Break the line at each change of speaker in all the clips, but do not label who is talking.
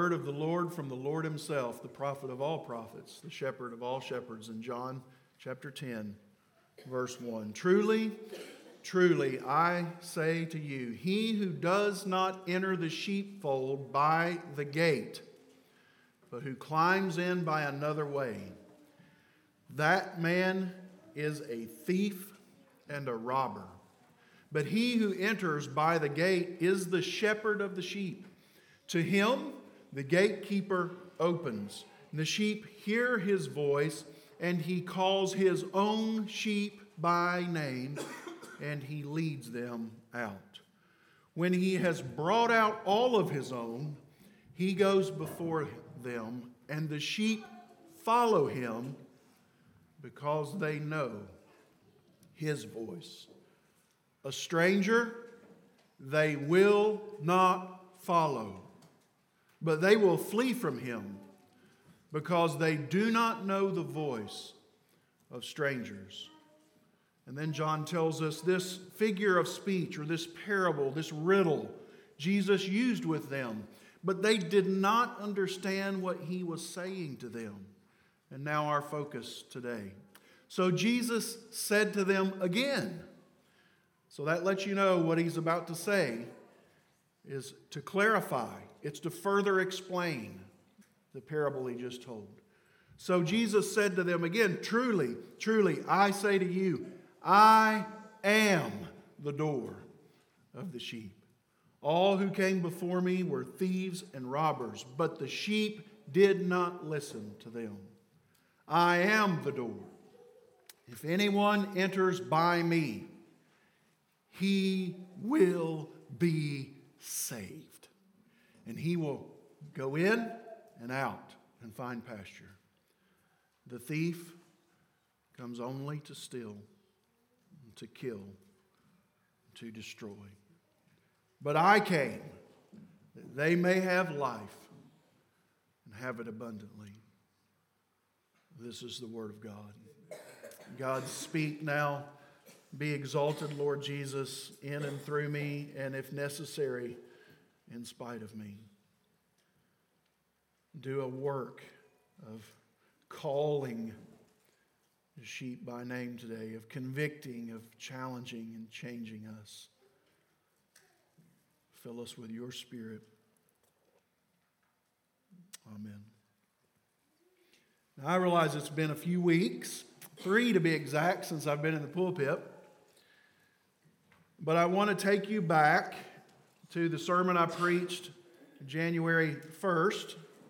word of the Lord from the Lord himself, the prophet of all prophets, the shepherd of all shepherds, in John chapter 10, verse 1. Truly, truly, I say to you, he who does not enter the sheepfold by the gate, but who climbs in by another way, that man is a thief and a robber. But he who enters by the gate is the shepherd of the sheep. To him the gatekeeper opens, and the sheep hear his voice, and he calls his own sheep by name, and he leads them out. When he has brought out all of his own, he goes before them, and the sheep follow him because they know his voice. A stranger they will not follow, but they will flee from him because they do not know the voice of strangers. And then John tells us this figure of speech, or this parable, this riddle, Jesus used with them, but they did not understand what he was saying to them. And now our focus today. So Jesus said to them again. So that lets you know what he's about to say is to clarify. It's to further explain the parable he just told. So Jesus said to them again, truly, truly, I say to you, I am the door of the sheep. All who came before me were thieves and robbers, but the sheep did not listen to them. I am the door. If anyone enters by me, he will be saved. And he will go in and out and find pasture. The thief comes only to steal, to kill, to destroy. But I came that they may have life and have it abundantly. This is the word of God. God, speak now. Be exalted, Lord Jesus, in and through me, and if necessary, in spite of me. Do a work of calling the sheep by name today, of convicting, of challenging and changing us. Fill us with your Spirit. Amen. Now, I realize it's been a few weeks, 3 to be exact, since I've been in the pulpit. But I want to take you back to the sermon I preached January 1st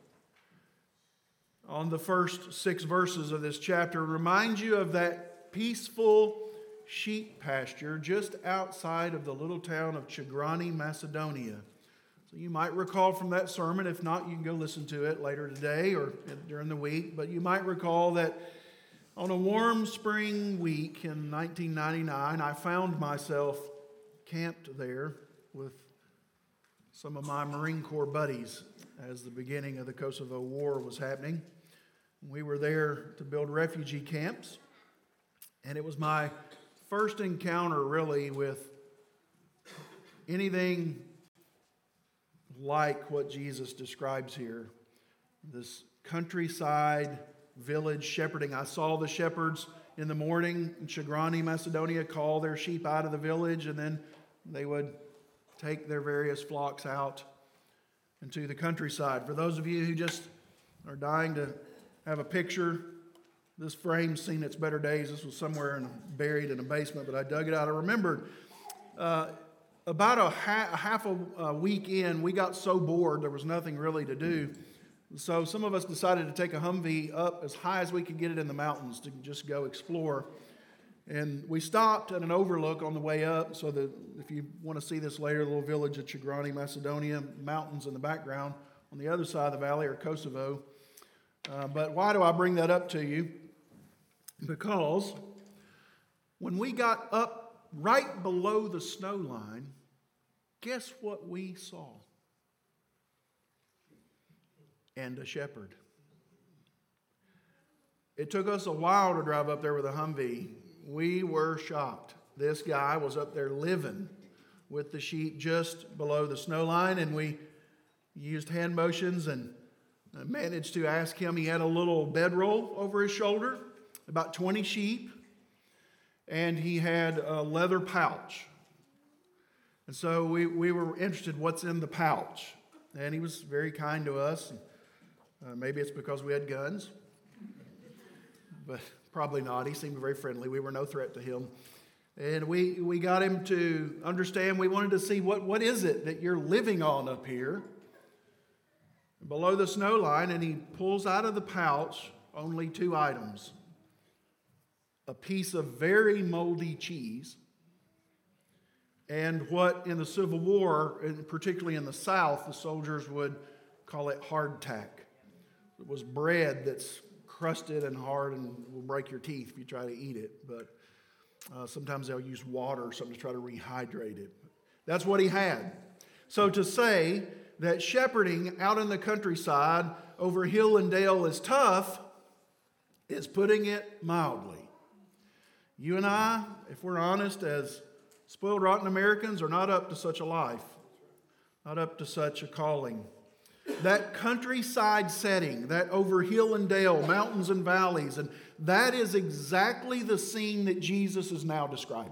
on the first 6 verses of this chapter. Remind you of that peaceful sheep pasture just outside of the little town of Chagrani, Macedonia. So you might recall from that sermon. If not, you can go listen to it later today or during the week. But you might recall that on a warm spring week in 1999, I found myself camped there with some of my Marine Corps buddies as the beginning of the Kosovo War was happening. We were there to build refugee camps, and it was my first encounter really with anything like what Jesus describes here. This countryside village shepherding. I saw the shepherds in the morning in Chagrani, Macedonia, call their sheep out of the village, and then they would take their various flocks out into the countryside. For those of you who just are dying to have a picture, this frame's seen its better days. This was somewhere buried in a basement, but I dug it out. I remembered about a half a week in, we got so bored there was nothing really to do. So some of us decided to take a Humvee up as high as we could get it in the mountains to just go explore. And we stopped at an overlook on the way up, so that if you want to see this later, the little village of Chagrani, Macedonia, mountains in the background. On the other side of the valley are Kosovo. But why do I bring that up to you? Because when we got up right below the snow line, guess what we saw? And a shepherd. It took us a while to drive up there with a Humvee. We were shocked. This guy was up there living with the sheep just below the snow line, and we used hand motions and managed to ask him. He had a little bedroll over his shoulder, about 20 sheep, and he had a leather pouch. And so we were interested what's in the pouch. And he was very kind to us. Maybe it's because we had guns, but probably not. He seemed very friendly. We were no threat to him. And we got him to understand. We wanted to see what is it that you're living on up here below the snow line. And he pulls out of the pouch only 2 items: a piece of very moldy cheese, and what in the Civil War, and particularly in the South, the soldiers would call it hardtack. It was bread that's crusted and hard and will break your teeth if you try to eat it. But sometimes they'll use water or something to try to rehydrate it. That's what he had. So to say that shepherding out in the countryside over hill and dale is tough is putting it mildly. You and I, if we're honest, as spoiled, rotten Americans, are not up to such a life, not up to such a calling. That countryside setting, that over hill and dale, mountains and valleys, and that is exactly the scene that Jesus is now describing.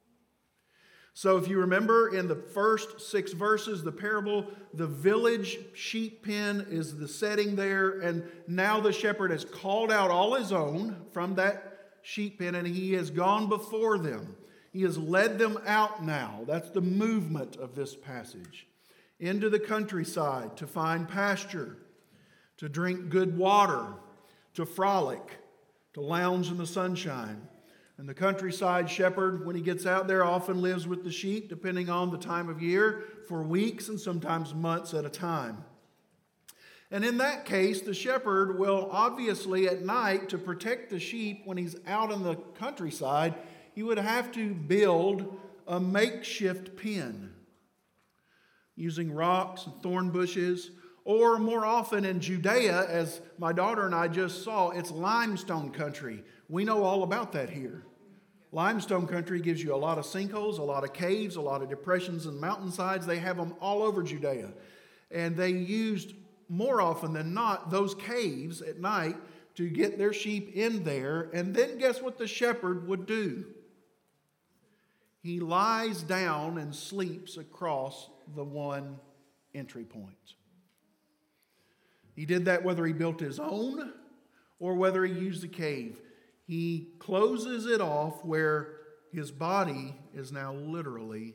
So if you remember in the first 6 verses, the parable, the village sheep pen is the setting there, and now the shepherd has called out all his own from that sheep pen, and he has gone before them. He has led them out now. That's the movement of this passage. Into the countryside to find pasture, to drink good water, to frolic, to lounge in the sunshine. And the countryside shepherd, when he gets out there, often lives with the sheep, depending on the time of year, for weeks and sometimes months at a time. And in that case, the shepherd will obviously at night, to protect the sheep when he's out in the countryside, he would have to build a makeshift pen using rocks and thorn bushes, or more often in Judea, as my daughter and I just saw, it's limestone country. We know all about that here. Limestone country gives you a lot of sinkholes, a lot of caves, a lot of depressions and mountainsides. They have them all over Judea. And they used, more often than not, those caves at night to get their sheep in there. And then guess what the shepherd would do? He lies down and sleeps across the one entry point. He did that whether he built his own or whether he used a cave. He closes it off where his body is now literally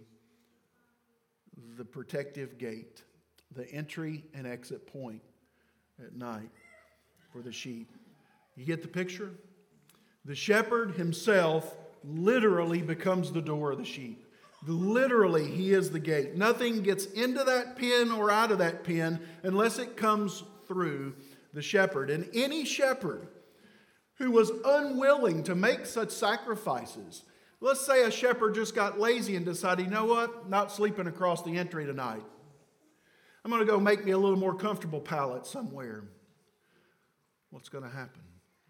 the protective gate, the entry and exit point at night for the sheep. You get the picture? The shepherd himself literally becomes the door of the sheep. Literally, he is the gate. Nothing gets into that pen or out of that pen unless it comes through the shepherd. And any shepherd who was unwilling to make such sacrifices, let's say a shepherd just got lazy and decided, you know what, not sleeping across the entry tonight. I'm going to go make me a little more comfortable pallet somewhere. What's going to happen?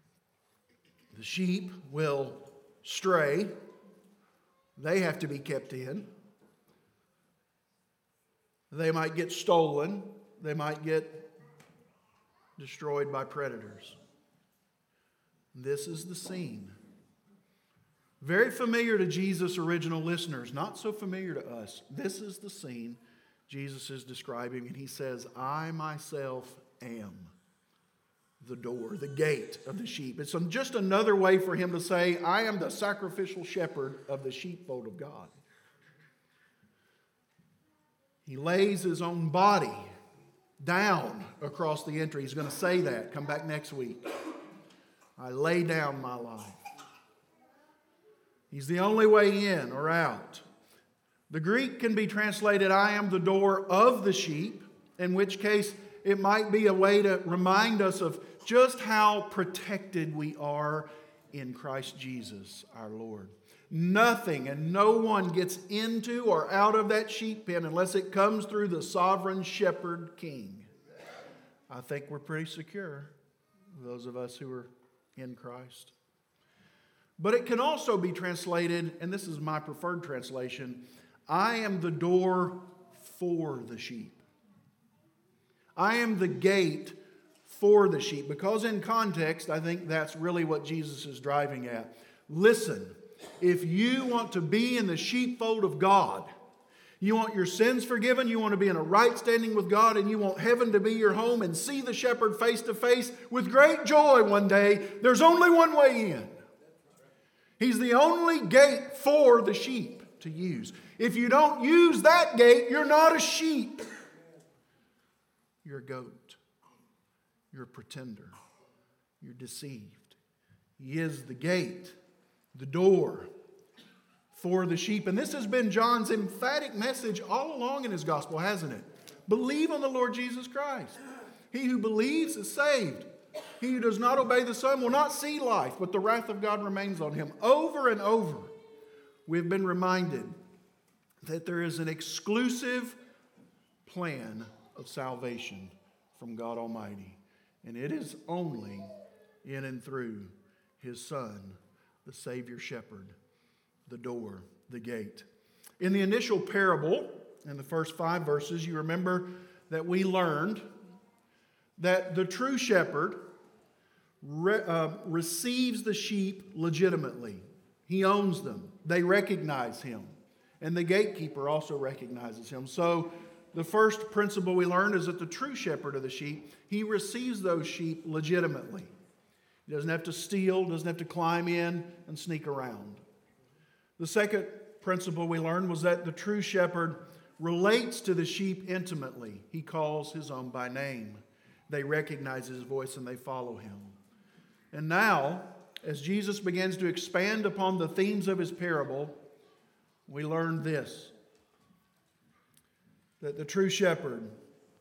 The sheep will stray. They have to be kept in. They might get stolen. They might get destroyed by predators. This is the scene. Very familiar to Jesus' original listeners, not so familiar to us. This is the scene Jesus is describing, and he says, I myself am the door, the gate of the sheep. It's just another way for him to say, I am the sacrificial shepherd of the sheepfold of God. He lays his own body down across the entry. He's going to say that. Come back next week. I lay down my life. He's the only way in or out. The Greek can be translated, I am the door of the sheep, in which case it might be a way to remind us of just how protected we are in Christ Jesus, our Lord. Nothing and no one gets into or out of that sheep pen unless it comes through the sovereign shepherd king. I think we're pretty secure, those of us who are in Christ. But it can also be translated, and this is my preferred translation, I am the door for the sheep. I am the gate for the sheep. Because in context, I think that's really what Jesus is driving at. Listen, if you want to be in the sheepfold of God, you want your sins forgiven, you want to be in a right standing with God, and you want heaven to be your home and see the shepherd face to face with great joy one day, there's only one way in. He's the only gate for the sheep to use. If you don't use that gate, you're not a sheep. You're a goat. You're a pretender. You're deceived. He is the gate, the door for the sheep. And this has been John's emphatic message all along in his gospel, hasn't it? Believe on the Lord Jesus Christ. He who believes is saved. He who does not obey the Son will not see life, but the wrath of God remains on him. Over and over, we've been reminded that there is an exclusive plan of salvation from God Almighty. And it is only in and through His Son, the Savior Shepherd, the door, the gate. In the initial parable, in the first 5 verses, you remember that we learned that the true shepherd receives the sheep legitimately. He owns them. They recognize him. And the gatekeeper also recognizes him. So the first principle we learned is that the true shepherd of the sheep, he receives those sheep legitimately. He doesn't have to steal, doesn't have to climb in and sneak around. The second principle we learned was that the true shepherd relates to the sheep intimately. He calls his own by name. They recognize his voice and they follow him. And now, as Jesus begins to expand upon the themes of his parable, we learn this, that the true shepherd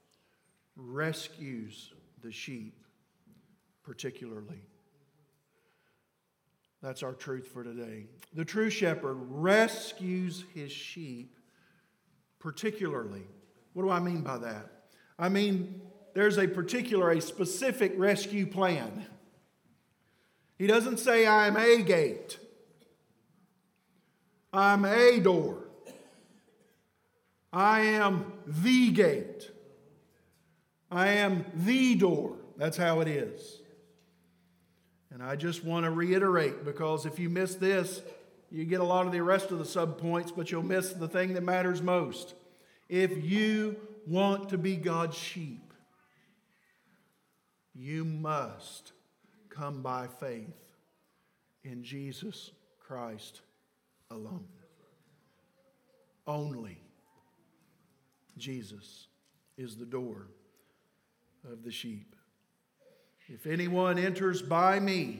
rescues the sheep particularly. That's our truth for today. The true shepherd rescues his sheep particularly. What do I mean by that? I mean, there's a specific rescue plan. He doesn't say, I'm a gate. I'm a door. I am the gate. I am the door. That's how it is. And I just want to reiterate, because if you miss this, you get a lot of the rest of the subpoints, but you'll miss the thing that matters most. If you want to be God's sheep, you must come by faith in Jesus Christ alone. Only Jesus is the door of the sheep. If anyone enters by me,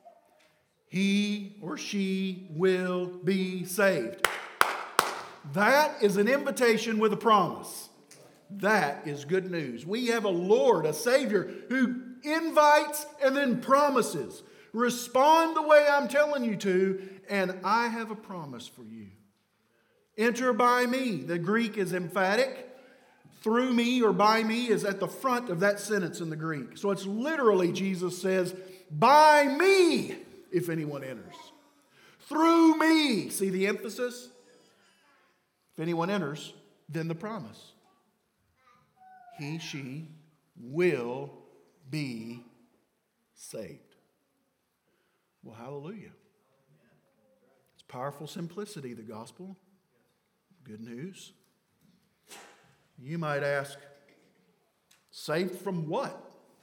he or she will be saved. That is an invitation with a promise. That is good news. We have a Lord, a Savior, who invites and then promises. Respond the way I'm telling you to, and I have a promise for you. Enter by me. The Greek is emphatic. Through me or by me is at the front of that sentence in the Greek. So it's literally, Jesus says, by me, if anyone enters. Through me. See the emphasis? If anyone enters, then the promise. He, she will be saved. Well, hallelujah. It's powerful simplicity, the gospel. Good news. You might ask, saved from what?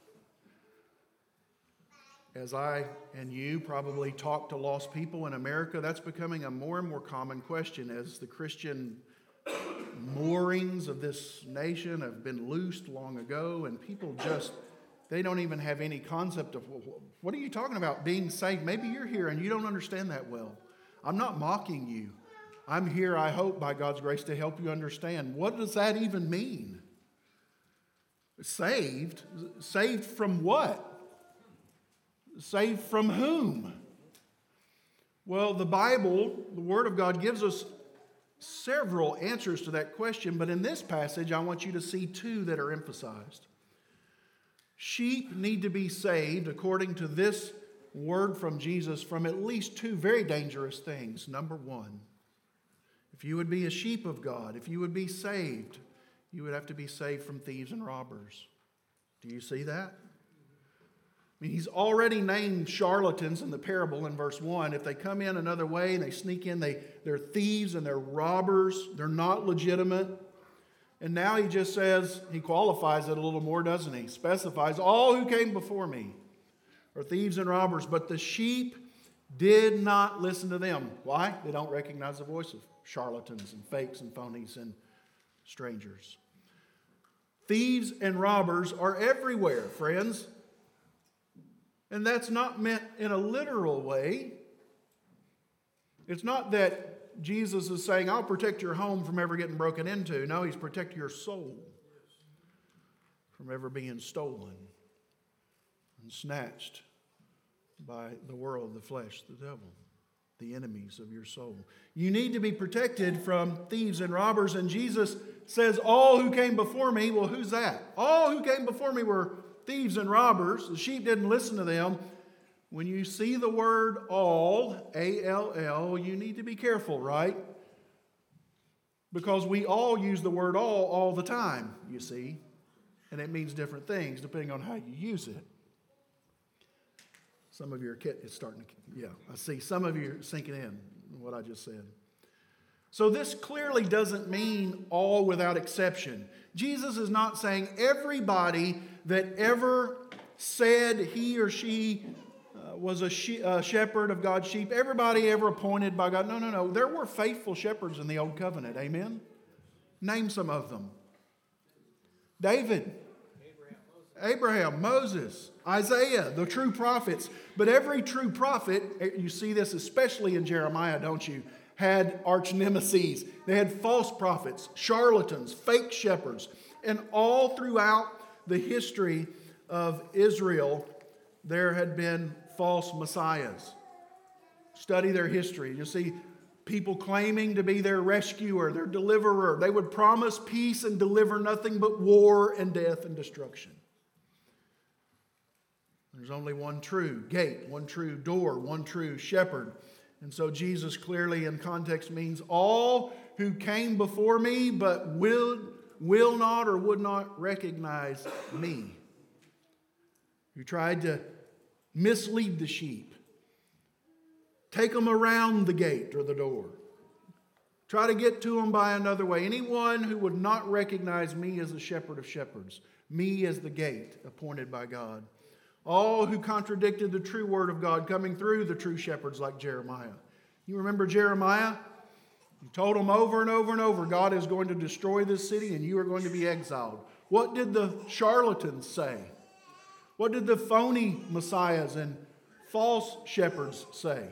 As I and you probably talk to lost people in America, that's becoming a more and more common question as the Christian moorings of this nation have been loosed long ago, and people they don't even have any concept of, what are you talking about, being saved? Maybe you're here and you don't understand that well. I'm not mocking you. I'm here, I hope, by God's grace, to help you understand. What does that even mean? Saved? Saved from what? Saved from whom? Well, the Bible, the Word of God, gives us several answers to that question, but in this passage, I want you to see 2 that are emphasized. Sheep need to be saved, according to this word from Jesus, from at least 2 very dangerous things. Number 1, if you would be a sheep of God, if you would be saved, you would have to be saved from thieves and robbers. Do you see that? I mean, he's already named charlatans in the parable in verse 1. If they come in another way and they sneak in, they're thieves and they're robbers. They're not legitimate. And now he just says, he qualifies it a little more, doesn't he? Specifies, all who came before me are thieves and robbers, but the sheep did not listen to them. Why? They don't recognize the voice of charlatans and fakes and phonies and strangers. Thieves and robbers are everywhere, friends. And that's not meant in a literal way. It's not that Jesus is saying, I'll protect your home from ever getting broken into. No, he's protecting your soul from ever being stolen and snatched by the world, the flesh, the devil, the enemies of your soul. You need to be protected from thieves and robbers. And Jesus says, all who came before me, well, who's that? All who came before me were thieves and robbers. The sheep didn't listen to them. When you see the word all, A-L-L, you need to be careful, right? Because we all use the word all the time, you see. And it means different things depending on how you use it. Some of your kit is starting to, yeah, I see. Some of you are sinking in what I just said. So this clearly doesn't mean all without exception. Jesus is not saying everybody that ever said he or she was a shepherd of God's sheep, everybody ever appointed by God. No. There were faithful shepherds in the Old Covenant. Amen? Name some of them. David. Abraham, Moses, Isaiah, the true prophets. But every true prophet, you see this especially in Jeremiah, don't you, had arch nemesis. They had false prophets, charlatans, fake shepherds. And all throughout the history of Israel, there had been false messiahs. Study their history. You see people claiming to be their rescuer, their deliverer. They would promise peace and deliver nothing but war and death and destruction. There's only one true gate, one true door, one true shepherd. And so Jesus clearly in context means all who came before me but will not or would not recognize me. Who tried to mislead the sheep. Take them around the gate or the door. Try to get to them by another way. Anyone who would not recognize me as the shepherd of shepherds. Me as the gate appointed by God. All who contradicted the true word of God coming through the true shepherds like Jeremiah. You remember Jeremiah? He told them over and over and over, God is going to destroy this city and you are going to be exiled. What did the charlatans say? What did the phony messiahs and false shepherds say?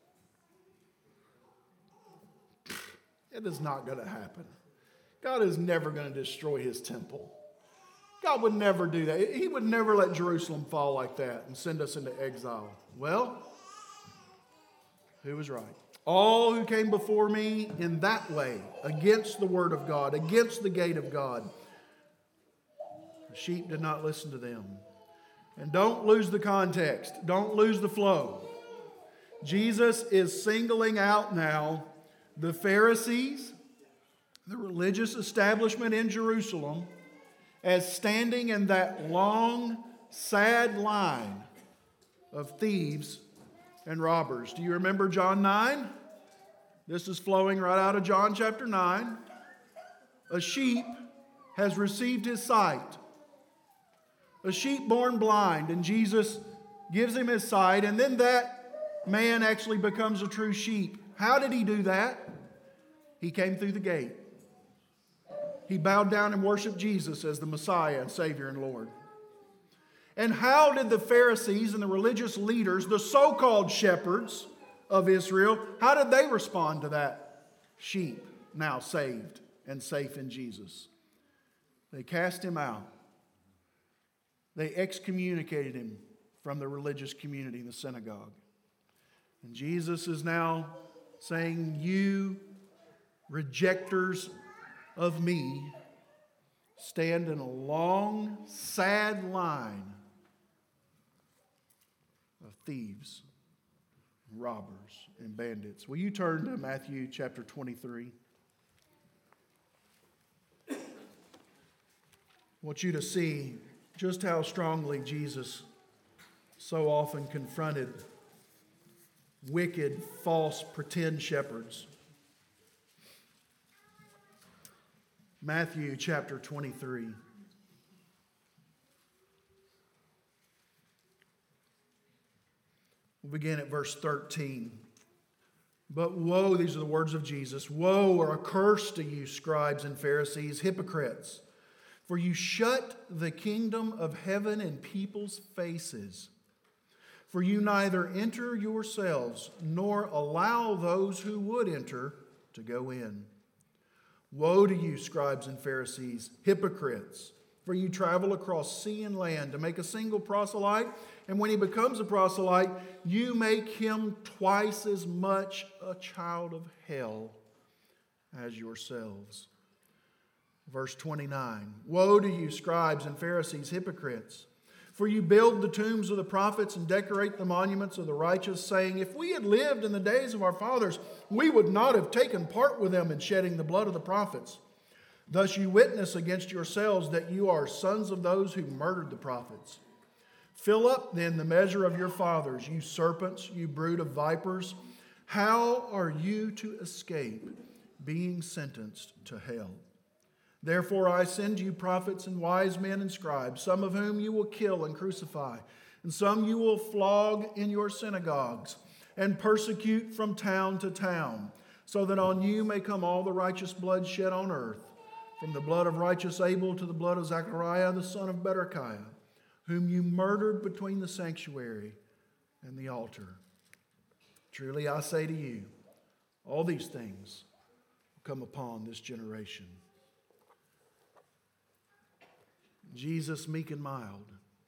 It is not going to happen. God is never going to destroy his temple. God would never do that. He would never let Jerusalem fall like that and send us into exile. Well, who was right? All who came before me in that way, against the word of God, against the gate of God, the sheep did not listen to them. And don't lose the context. Don't lose the flow. Jesus is singling out now the Pharisees, the religious establishment in Jerusalem, as standing in that long, sad line of thieves and robbers. Do you remember John 9? This is flowing right out of John chapter 9. A sheep has received his sight. A sheep born blind, and Jesus gives him his sight, and then that man actually becomes a true sheep. How did he do that? He came through the gate. He bowed down and worshiped Jesus as the Messiah and Savior and Lord. And how did the Pharisees and the religious leaders, the so-called shepherds of Israel, how did they respond to that sheep now saved and safe in Jesus? They cast him out. They excommunicated him from the religious community, the synagogue. And Jesus is now saying, you rejectors of me stand in a long, sad line of thieves, robbers, and bandits. Will you turn to Matthew chapter 23? I want you to see just how strongly Jesus so often confronted wicked, false, pretend shepherds. Matthew chapter 23. We'll begin at verse 13. But woe, these are the words of Jesus, woe or a curse to you, scribes and Pharisees, hypocrites, for you shut the kingdom of heaven in people's faces. For you neither enter yourselves, nor allow those who would enter to go in. Woe to you, scribes and Pharisees, hypocrites, for you travel across sea and land to make a single proselyte, and when he becomes a proselyte, you make him twice as much a child of hell as yourselves. Verse 29, woe to you, scribes and Pharisees, hypocrites, for you build the tombs of the prophets and decorate the monuments of the righteous, saying, if we had lived in the days of our fathers, we would not have taken part with them in shedding the blood of the prophets. Thus you witness against yourselves that you are sons of those who murdered the prophets. Fill up then the measure of your fathers, you serpents, you brood of vipers. How are you to escape being sentenced to hell? Therefore I send you prophets and wise men and scribes, some of whom you will kill and crucify, and some you will flog in your synagogues and persecute from town to town, so that on you may come all the righteous blood shed on earth, from the blood of righteous Abel to the blood of Zechariah the son of Berechiah, whom you murdered between the sanctuary and the altar. Truly I say to you, all these things will come upon this generation. Jesus, meek and mild,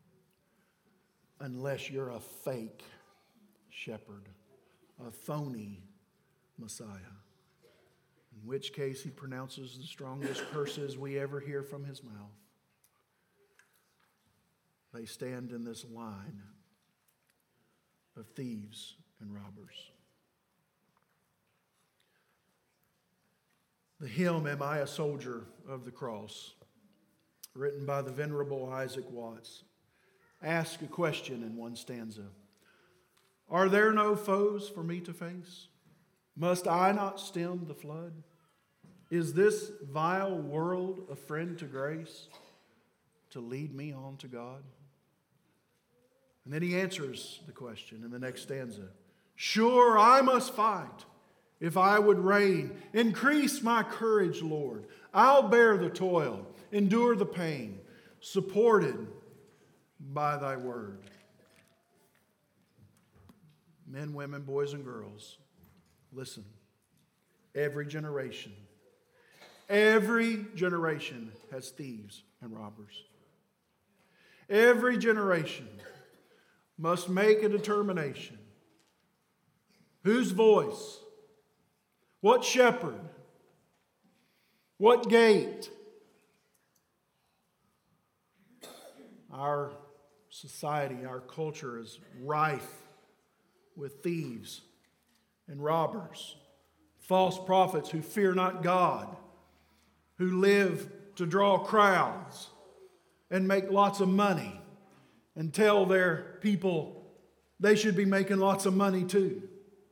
unless you're a fake shepherd, a phony Messiah, in which case he pronounces the strongest curses we ever hear from his mouth. They stand in this line of thieves and robbers. The hymn, Am I a Soldier of the Cross, written by the Venerable Isaac Watts, asks a question in one stanza. Are there no foes for me to face? Must I not stem the flood? Is this vile world a friend to grace to lead me on to God? And then he answers the question in the next stanza. Sure, I must fight if I would reign. Increase my courage, Lord. I'll bear the toil, endure the pain, supported by thy word. Men, women, boys, and girls, listen. Every generation has thieves and robbers. Every generation must make a determination. Whose voice? What shepherd? What gate? Our society, our culture is rife with thieves and robbers, false prophets who fear not God, who live to draw crowds and make lots of money and tell their people they should be making lots of money too.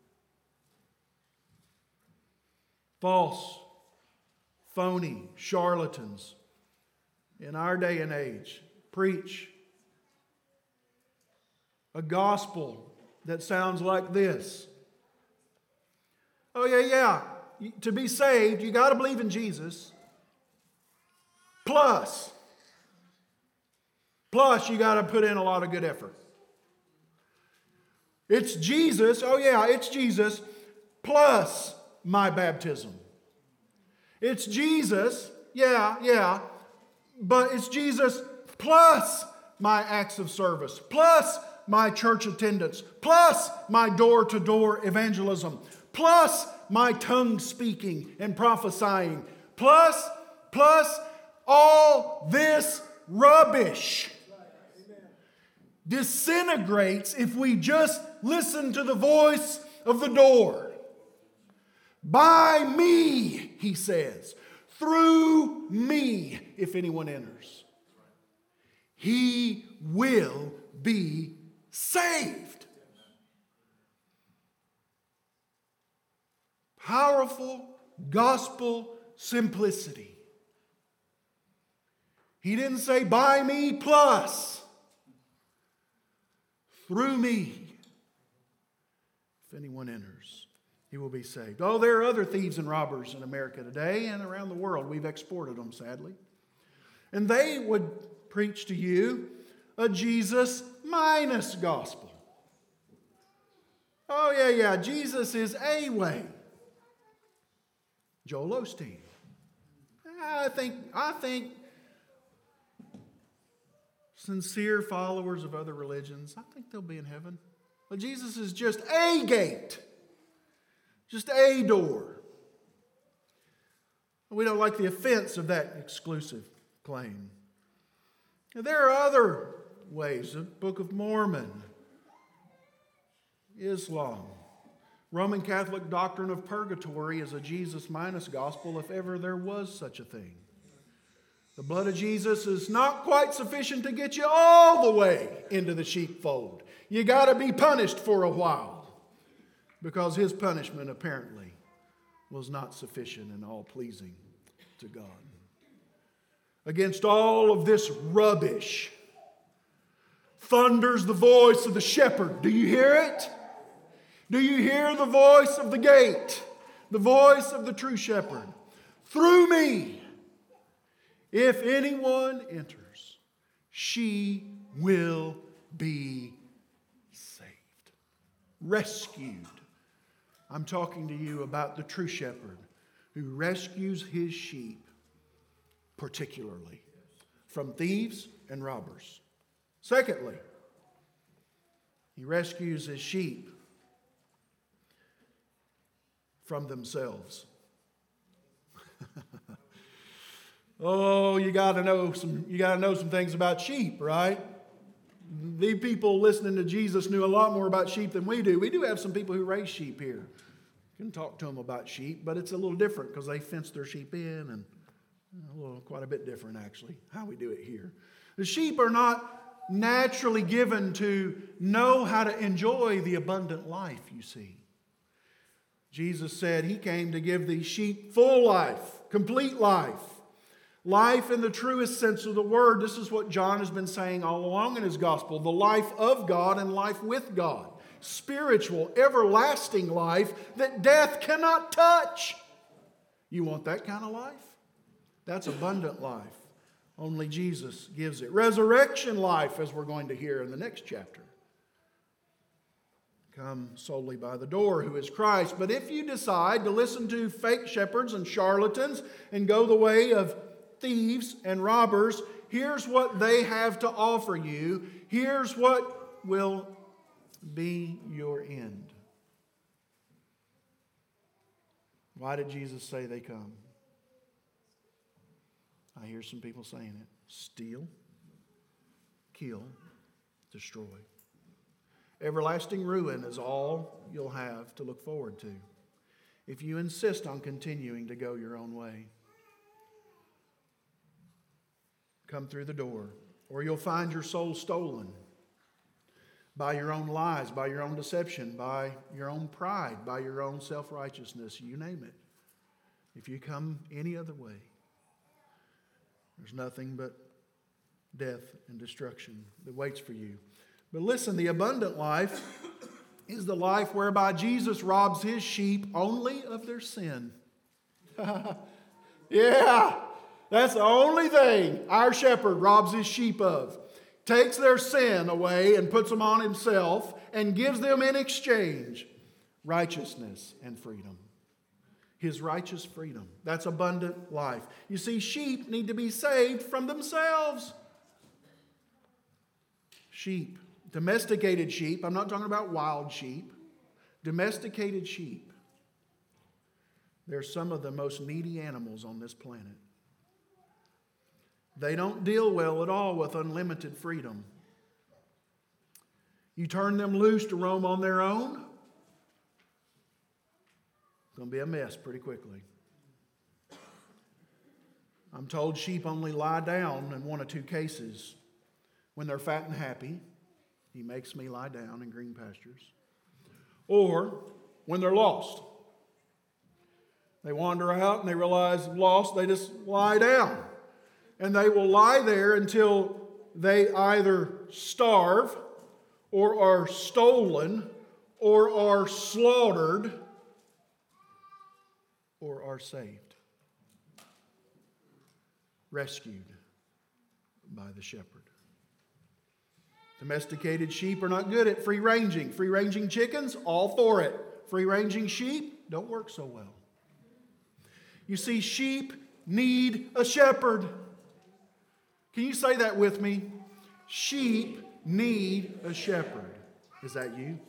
False, phony charlatans in our day and age preach a gospel that sounds like this. Oh yeah. To be saved, you got to believe in Jesus. Plus, you got to put in a lot of good effort. It's Jesus. Oh yeah, it's Jesus. Plus my baptism. It's Jesus. Yeah. But it's Jesus plus my acts of service. Plus my church attendance. Plus my door-to-door evangelism. Plus my tongue speaking and prophesying. Plus all this rubbish disintegrates if we just listen to the voice of the door. By me, he says, through me, if anyone enters. he will be saved. Powerful gospel simplicity. He didn't say, by me plus, through me, if anyone enters, he will be saved. Oh, there are other thieves and robbers in America today and around the world. We've exported them, sadly. And they would preach to you a Jesus minus gospel. Oh, yeah, Jesus is a way. Joel Osteen. I think sincere followers of other religions, I think they'll be in heaven. But Jesus is just a gate. Just a door. We don't like the offense of that exclusive claim. Now, there are other ways. The Book of Mormon, Islam, Roman Catholic doctrine of purgatory is a Jesus minus gospel if ever there was such a thing. The blood of Jesus is not quite sufficient to get you all the way into the sheepfold. You got to be punished for a while because his punishment apparently was not sufficient and all pleasing to God. Against all of this rubbish thunders the voice of the shepherd. Do you hear it? Do you hear the voice of the gate? The voice of the true shepherd. Through me, if anyone enters, she will be saved. Rescued. I'm talking to you about the true shepherd who rescues his sheep, particularly from thieves and robbers. Secondly, he rescues his sheep from themselves. Oh, you got to know some things about sheep, right? The people listening to Jesus knew a lot more about sheep than we do. We do have some people who raise sheep here. You can talk to them about sheep, but it's a little different because they fence their sheep in and quite a bit different actually, how we do it here. The sheep are not naturally given to know how to enjoy the abundant life, you see. Jesus said he came to give these sheep full life, complete life. Life in the truest sense of the word. This is what John has been saying all along in his gospel. The life of God and life with God. Spiritual, everlasting life that death cannot touch. You want that kind of life? That's abundant life. Only Jesus gives it. Resurrection life, as we're going to hear in the next chapter. Come solely by the door, who is Christ. But if you decide to listen to fake shepherds and charlatans and go the way of thieves and robbers, here's what they have to offer you. Here's what will be your end. Why did Jesus say they come? I hear some people saying it. Steal, kill, destroy. Everlasting ruin is all you'll have to look forward to if you insist on continuing to go your own way. Come through the door, or you'll find your soul stolen by your own lies, by your own deception, by your own pride, by your own self-righteousness, you name it. If you come any other way, there's nothing but death and destruction that waits for you. But listen, the abundant life is the life whereby Jesus robs his sheep only of their sin. Yeah, that's the only thing our shepherd robs his sheep of. Takes their sin away and puts them on himself and gives them in exchange righteousness and freedom. His righteous freedom. That's abundant life. You see, sheep need to be saved from themselves. Sheep. Domesticated sheep. I'm not talking about wild sheep. Domesticated sheep. They're some of the most needy animals on this planet. They don't deal well at all with unlimited freedom. You turn them loose to roam on their own, it's going to be a mess pretty quickly. I'm told sheep only lie down in one or two cases When they're fat and happy, He makes me lie down in green pastures. Or when they're lost. They wander out and they realize they're lost, they just lie down. And they will lie there until they either starve or are stolen or are slaughtered or are saved. Rescued by the shepherd. Domesticated sheep are not good at free ranging. Free ranging chickens, all for it. Free ranging sheep don't work so well. You see, sheep need a shepherd. Can you say that with me? Sheep need a shepherd. Is that you?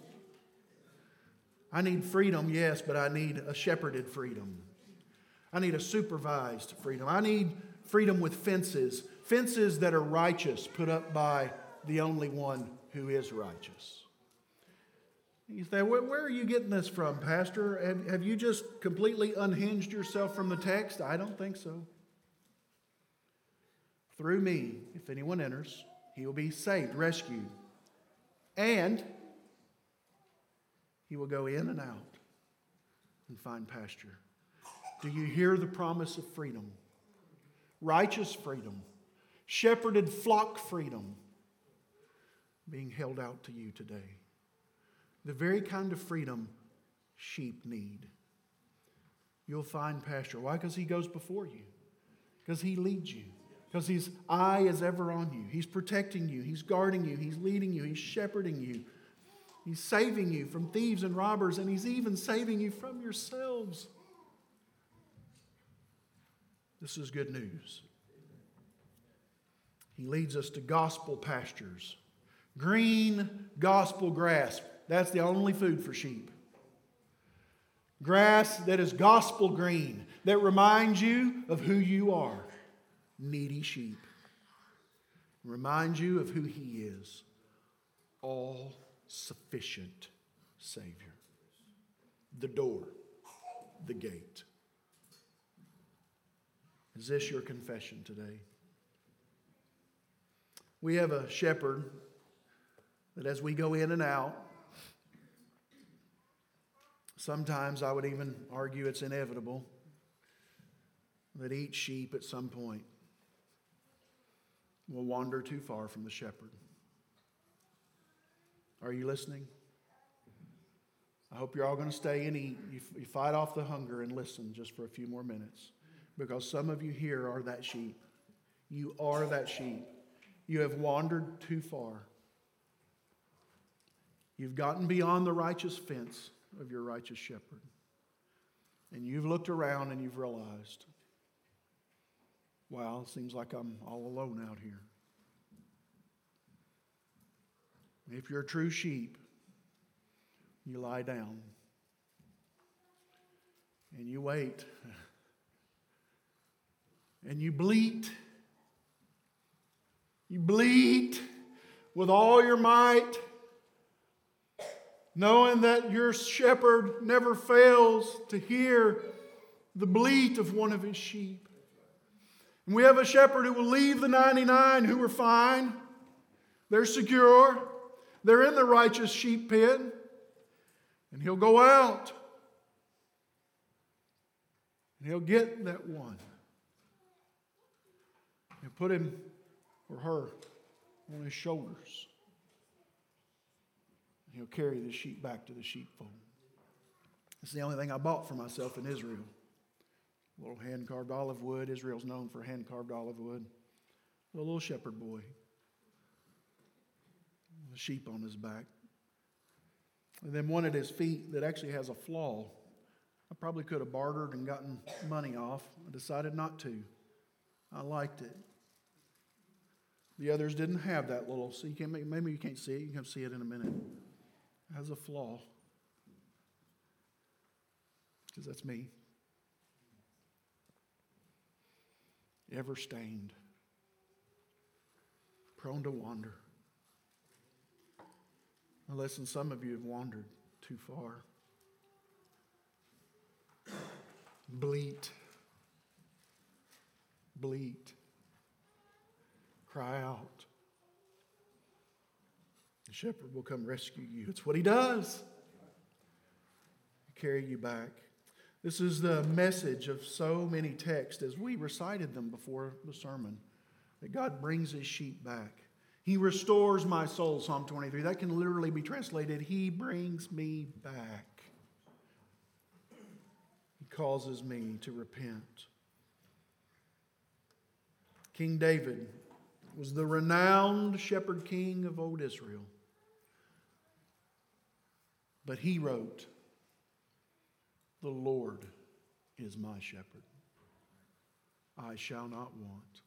I need freedom, yes, but I need a shepherded freedom. I need a supervised freedom. I need freedom with fences. Fences that are righteous, put up by the only one who is righteous. You say, where are you getting this from, Pastor? Have you just completely unhinged yourself from the text? I don't think so. Through me, if anyone enters, he will be saved, rescued, and he will go in and out and find pasture. Do you hear the promise of freedom? Righteous freedom, shepherded flock freedom being held out to you today. The very kind of freedom sheep need. You'll find pasture. Why? Because He goes before you. Because He leads you. Because His eye is ever on you. He's protecting you. He's guarding you. He's leading you. He's shepherding you. He's saving you from thieves and robbers. And He's even saving you from yourselves. This is good news. He leads us to gospel pastures. Green gospel grass. That's the only food for sheep. Grass that is gospel green, that reminds you of who you are. Needy sheep. Reminds you of who He is. All-sufficient Savior. The door. The gate. Is this your confession today? We have a shepherd that as we go in and out, sometimes I would even argue it's inevitable that each sheep at some point will wander too far from the shepherd. Are you listening? I hope you're all going to stay and eat. You fight off the hunger and listen just for a few more minutes. Because some of you here are that sheep. You are that sheep. You have wandered too far. You've gotten beyond the righteous fence of your righteous shepherd. And you've looked around and you've realized, wow, it seems like I'm all alone out here. If you're a true sheep, you lie down and you wait and you bleat. You bleat with all your might, knowing that your shepherd never fails to hear the bleat of one of his sheep. And we have a shepherd who will leave the 99 who are fine. They're secure. They're in the righteous sheep pen. And He'll go out. And He'll get that one. He'll put him or her on His shoulders. He'll carry the sheep back to the sheepfold. It's the only thing I bought for myself in Israel. A little hand-carved olive wood. Israel's known for hand-carved olive wood. A little shepherd boy. A sheep on his back. And then one at his feet that actually has a flaw. I probably could have bartered and gotten money off. I decided not to. I liked it. The others didn't have that little, so maybe you can't see it. You can see it in a minute. It has a flaw. Because that's me. Ever stained. Prone to wander. Now listen, some of you have wandered too far. Bleat. Bleat. Cry out. shepherd will come rescue you. It's what he does. Carry you back. This is the message of so many texts as we recited them before the sermon, that God brings his sheep back. He restores my soul, Psalm 23. That can literally be translated, he brings me back. He causes me to repent. King David was the renowned shepherd king of old Israel. But he wrote, "The Lord is my shepherd. I shall not want.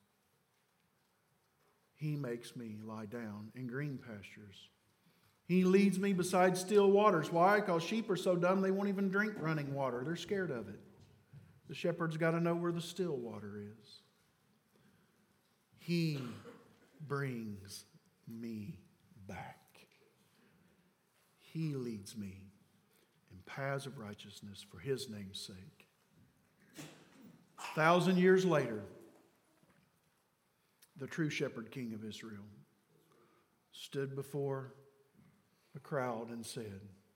He makes me lie down in green pastures. He leads me beside still waters." Why? Because sheep are so dumb they won't even drink running water. They're scared of it. The shepherd's got to know where the still water is. He brings me back. He leads me in paths of righteousness for his name's sake. 1,000 years later, the true shepherd king of Israel stood before a crowd and said,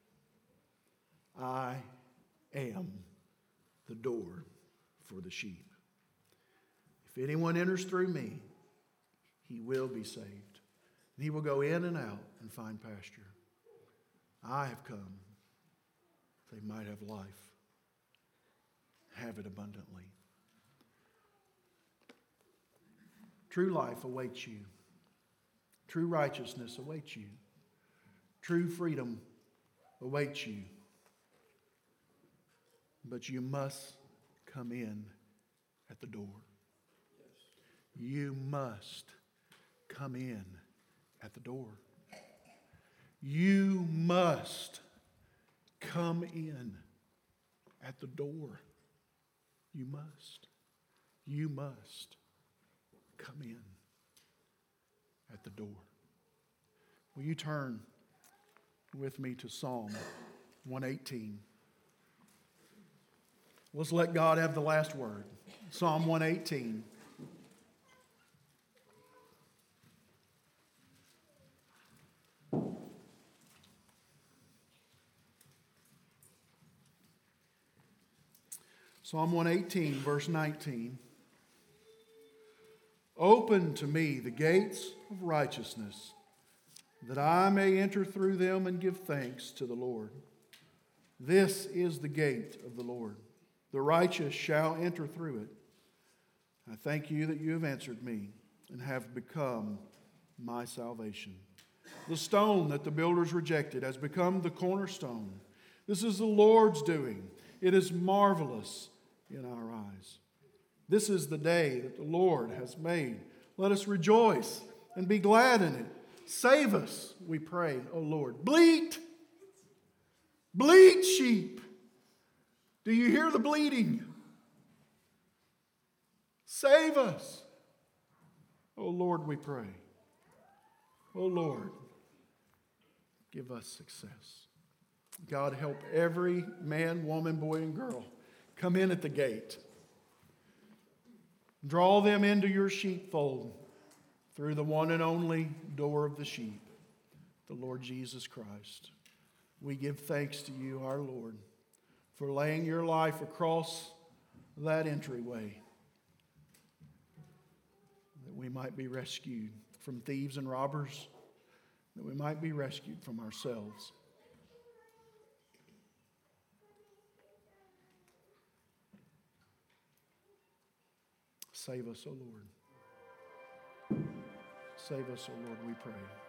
"I am the door for the sheep. If anyone enters through me, he will be saved. And he will go in and out and find pasture. I have come that they might have life, have it abundantly." True life awaits you. True righteousness awaits you. True freedom awaits you. But you must come in at the door. You must come in at the door. You must come in at the door. You must. You must come in at the door. Will you turn with me to Psalm 118? Let's let God have the last word. Psalm 118. Psalm 118, verse 19. "Open to me the gates of righteousness, that I may enter through them and give thanks to the Lord. This is the gate of the Lord. The righteous shall enter through it. I thank you that you have answered me and have become my salvation. The stone that the builders rejected has become the cornerstone. This is the Lord's doing. It is marvelous in our eyes. This is the day that the Lord has made. Let us rejoice and be glad in it. Save us, we pray, O Lord. Bleat! Bleat, sheep! Do you hear the bleating? Save us, O Lord, we pray. O Lord, give us success. God, help every man, woman, boy, and girl come in at the gate. Draw them into your sheepfold through the one and only door of the sheep, the Lord Jesus Christ. We give thanks to you, our Lord, for laying your life across that entryway, that we might be rescued from thieves and robbers, that we might be rescued from ourselves. Save us, O Lord. Save us, O Lord, we pray.